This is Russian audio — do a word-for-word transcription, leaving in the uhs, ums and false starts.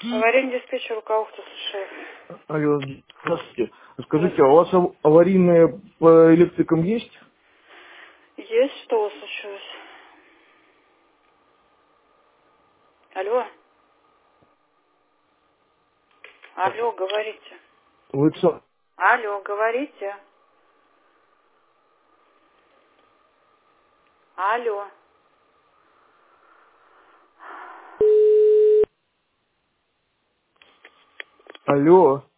Аварийный диспетчер руководства США. Алло, здравствуйте. Скажите, а у Здравствуйте. вас ав- аварийные по электрикам есть? Есть, что у вас случилось? Алло? Алло, говорите. Вы что? Алло, говорите. Алло. Алло.